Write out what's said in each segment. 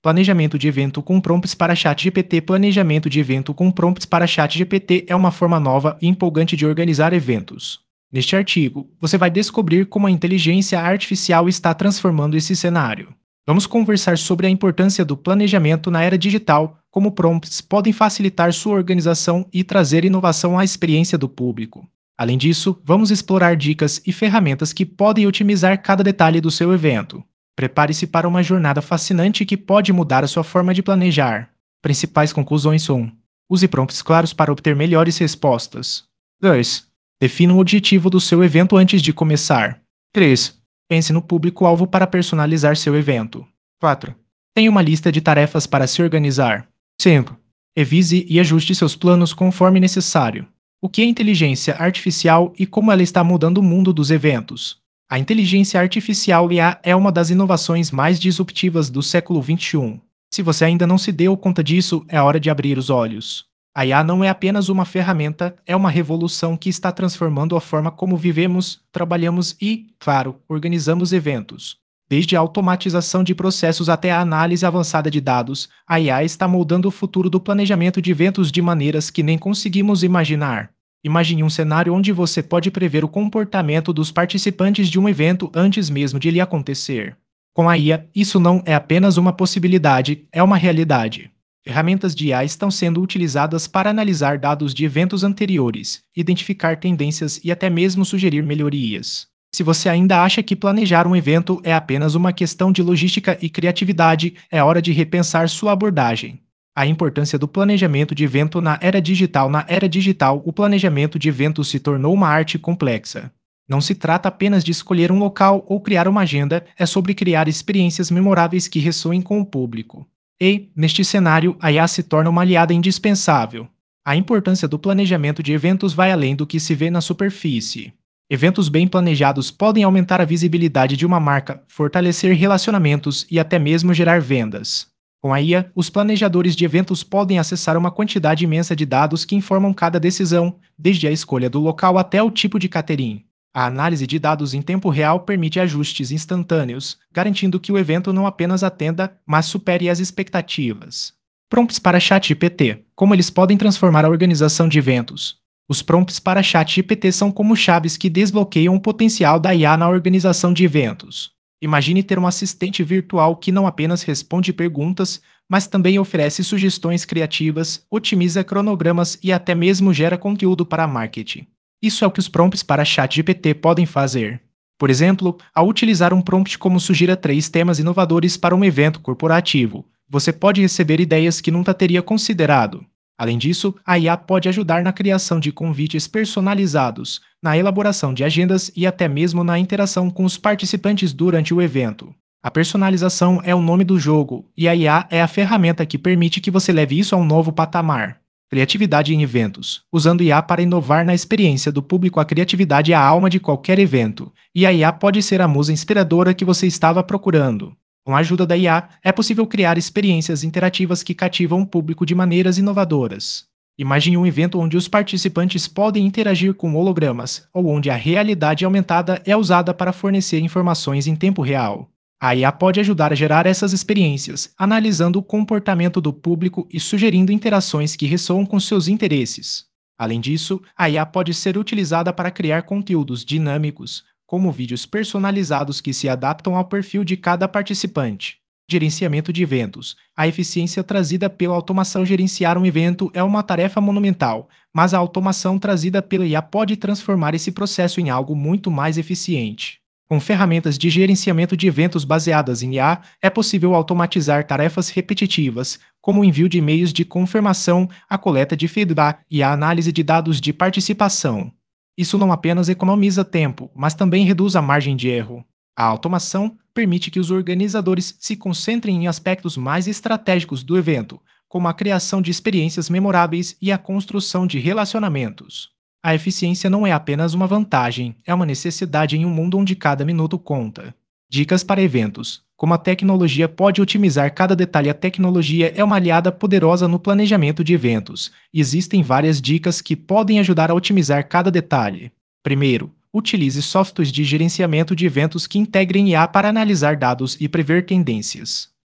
Planejamento de evento com prompts para ChatGPT. Planejamento de evento com prompts para ChatGPT é uma forma nova e empolgante de organizar eventos. Neste artigo, você vai descobrir como a inteligência artificial está transformando esse cenário. Vamos conversar sobre a importância do planejamento na era digital, como prompts podem facilitar sua organização e trazer inovação à experiência do público. Além disso, vamos explorar dicas e ferramentas que podem otimizar cada detalhe do seu evento. Prepare-se para uma jornada fascinante que pode mudar a sua forma de planejar. Principais conclusões são: use prompts claros para obter melhores respostas. 2. Defina o objetivo do seu evento antes de começar. 3. Pense no público-alvo para personalizar seu evento. 4. Tenha uma lista de tarefas para se organizar. 5. Revise e ajuste seus planos conforme necessário. O que é inteligência artificial e como ela está mudando o mundo dos eventos? A inteligência artificial IA é uma das inovações mais disruptivas do século XXI. Se você ainda não se deu conta disso, é hora de abrir os olhos. A IA não é apenas uma ferramenta, é uma revolução que está transformando a forma como vivemos, trabalhamos e, claro, organizamos eventos. Desde a automatização de processos até a análise avançada de dados, a IA está moldando o futuro do planejamento de eventos de maneiras que nem conseguimos imaginar. Imagine um cenário onde você pode prever o comportamento dos participantes de um evento antes mesmo de ele acontecer. Com a IA, isso não é apenas uma possibilidade, é uma realidade. Ferramentas de IA estão sendo utilizadas para analisar dados de eventos anteriores, identificar tendências e até mesmo sugerir melhorias. Se você ainda acha que planejar um evento é apenas uma questão de logística e criatividade, é hora de repensar sua abordagem. A importância do planejamento de evento na era digital. Na era digital, o planejamento de eventos se tornou uma arte complexa. Não se trata apenas de escolher um local ou criar uma agenda, é sobre criar experiências memoráveis que ressoem com o público. E, neste cenário, a IA se torna uma aliada indispensável. A importância do planejamento de eventos vai além do que se vê na superfície. Eventos bem planejados podem aumentar a visibilidade de uma marca, fortalecer relacionamentos e até mesmo gerar vendas. Com a IA, os planejadores de eventos podem acessar uma quantidade imensa de dados que informam cada decisão, desde a escolha do local até o tipo de catering. A análise de dados em tempo real permite ajustes instantâneos, garantindo que o evento não apenas atenda, mas supere as expectativas. Prompts para ChatGPT. Como eles podem transformar a organização de eventos? Os prompts para ChatGPT são como chaves que desbloqueiam o potencial da IA na organização de eventos. Imagine ter um assistente virtual que não apenas responde perguntas, mas também oferece sugestões criativas, otimiza cronogramas e até mesmo gera conteúdo para marketing. Isso é o que os prompts para ChatGPT podem fazer. Por exemplo, ao utilizar um prompt como sugira 3 temas inovadores para um evento corporativo, você pode receber ideias que nunca teria considerado. Além disso, a IA pode ajudar na criação de convites personalizados, na elaboração de agendas e até mesmo na interação com os participantes durante o evento. A personalização é o nome do jogo, e a IA é a ferramenta que permite que você leve isso a um novo patamar. Criatividade em eventos. Usando IA para inovar na experiência do público, a criatividade é a alma de qualquer evento, e a IA pode ser a musa inspiradora que você estava procurando. Com a ajuda da IA, é possível criar experiências interativas que cativam o público de maneiras inovadoras. Imagine um evento onde os participantes podem interagir com hologramas, ou onde a realidade aumentada é usada para fornecer informações em tempo real. A IA pode ajudar a gerar essas experiências, analisando o comportamento do público e sugerindo interações que ressoam com seus interesses. Além disso, a IA pode ser utilizada para criar conteúdos dinâmicos, como vídeos personalizados que se adaptam ao perfil de cada participante. Gerenciamento de eventos. A eficiência trazida pela automação. Gerenciar um evento é uma tarefa monumental, mas a automação trazida pela IA pode transformar esse processo em algo muito mais eficiente. Com ferramentas de gerenciamento de eventos baseadas em IA, é possível automatizar tarefas repetitivas, como o envio de e-mails de confirmação, a coleta de feedback e a análise de dados de participação. Isso não apenas economiza tempo, mas também reduz a margem de erro. A automação permite que os organizadores se concentrem em aspectos mais estratégicos do evento, como a criação de experiências memoráveis e a construção de relacionamentos. A eficiência não é apenas uma vantagem, é uma necessidade em um mundo onde cada minuto conta. Dicas para eventos. Como a tecnologia pode otimizar cada detalhe. A tecnologia é uma aliada poderosa no planejamento de eventos. Existem várias dicas que podem ajudar a otimizar cada detalhe. Primeiro, utilize softwares de gerenciamento de eventos que integrem IA para analisar dados e prever tendências.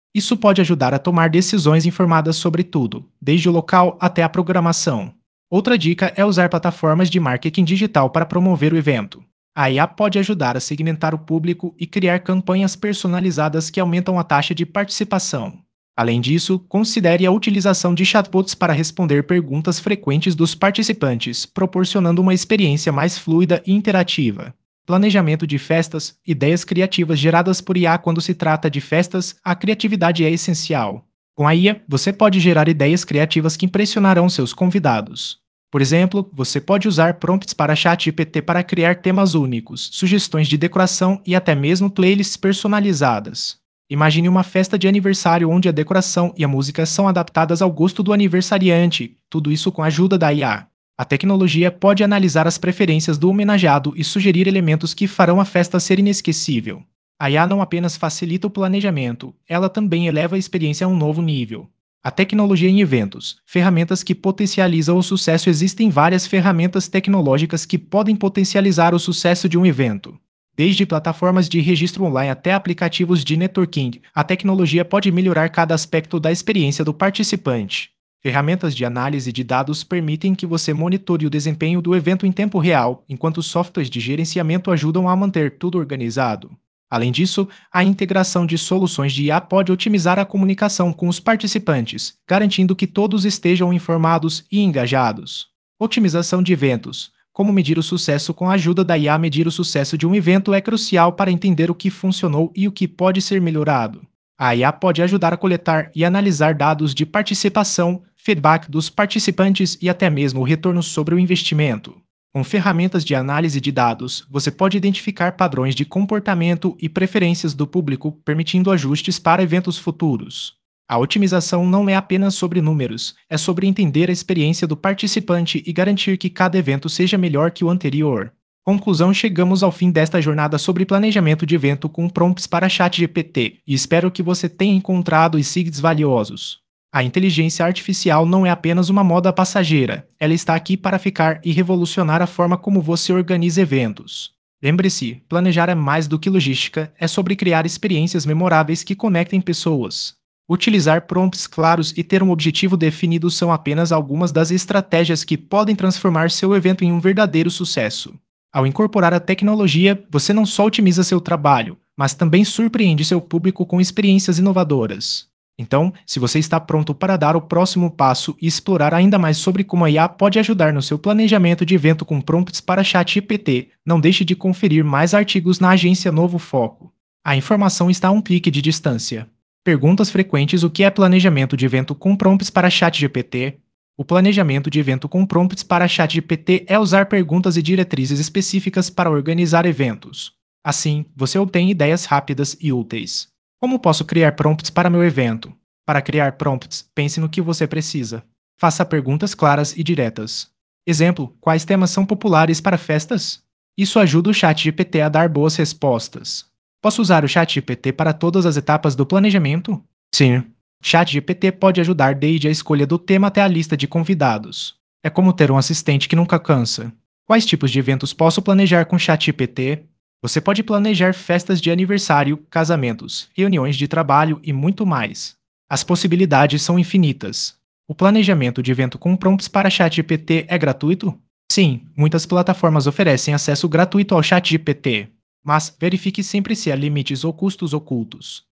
Isso pode ajudar a tomar decisões informadas sobre tudo, desde o local até a programação. Outra dica é usar plataformas de marketing digital para promover o evento. A IA pode ajudar a segmentar o público e criar campanhas personalizadas que aumentam a taxa de participação. Além disso, considere a utilização de chatbots para responder perguntas frequentes dos participantes, proporcionando uma experiência mais fluida e interativa. Planejamento de festas, ideias criativas geradas por IA. Quando se trata de festas, a criatividade é essencial. Com a IA, você pode gerar ideias criativas que impressionarão seus convidados. Por exemplo, você pode usar prompts para ChatGPT para criar temas únicos, sugestões de decoração e até mesmo playlists personalizadas. Imagine uma festa de aniversário onde a decoração e a música são adaptadas ao gosto do aniversariante, tudo isso com a ajuda da IA. A tecnologia pode analisar as preferências do homenageado e sugerir elementos que farão a festa ser inesquecível. A IA não apenas facilita o planejamento, ela também eleva a experiência a um novo nível. A tecnologia em eventos, ferramentas que potencializam o sucesso. Existem várias ferramentas tecnológicas que podem potencializar o sucesso de um evento. Desde plataformas de registro online até aplicativos de networking, a tecnologia pode melhorar cada aspecto da experiência do participante. Ferramentas de análise de dados permitem que você monitore o desempenho do evento em tempo real, enquanto softwares de gerenciamento ajudam a manter tudo organizado. Além disso, a integração de soluções de IA pode otimizar a comunicação com os participantes, garantindo que todos estejam informados e engajados. Otimização de eventos. Como medir o sucesso? Com a ajuda da IA, medir o sucesso de um evento é crucial para entender o que funcionou e o que pode ser melhorado. A IA pode ajudar a coletar e analisar dados de participação, feedback dos participantes e até mesmo o retorno sobre o investimento. Com ferramentas de análise de dados, você pode identificar padrões de comportamento e preferências do público, permitindo ajustes para eventos futuros. A otimização não é apenas sobre números, é sobre entender a experiência do participante e garantir que cada evento seja melhor que o anterior. Conclusão: chegamos ao fim desta jornada sobre planejamento de evento com prompts para ChatGPT, e espero que você tenha encontrado insights valiosos. A inteligência artificial não é apenas uma moda passageira, ela está aqui para ficar e revolucionar a forma como você organiza eventos. Lembre-se, planejar é mais do que logística, é sobre criar experiências memoráveis que conectem pessoas. Utilizar prompts claros e ter um objetivo definido são apenas algumas das estratégias que podem transformar seu evento em um verdadeiro sucesso. Ao incorporar a tecnologia, você não só otimiza seu trabalho, mas também surpreende seu público com experiências inovadoras. Então, se você está pronto para dar o próximo passo e explorar ainda mais sobre como a IA pode ajudar no seu planejamento de evento com prompts para ChatGPT, não deixe de conferir mais artigos na agência Novo Foco. A informação está a um clique de distância. Perguntas frequentes: o que é planejamento de evento com prompts para ChatGPT? O planejamento de evento com prompts para ChatGPT é usar perguntas e diretrizes específicas para organizar eventos. Assim, você obtém ideias rápidas e úteis. Como posso criar prompts para meu evento? Para criar prompts, pense no que você precisa. Faça perguntas claras e diretas. Exemplo: quais temas são populares para festas? Isso ajuda o ChatGPT a dar boas respostas. Posso usar o ChatGPT para todas as etapas do planejamento? Sim. ChatGPT pode ajudar desde a escolha do tema até a lista de convidados. É como ter um assistente que nunca cansa. Quais tipos de eventos posso planejar com ChatGPT? Você pode planejar festas de aniversário, casamentos, reuniões de trabalho e muito mais. As possibilidades são infinitas. O planejamento de evento com prompts para ChatGPT é gratuito? Sim, muitas plataformas oferecem acesso gratuito ao ChatGPT. Mas verifique sempre se há limites ou custos ocultos.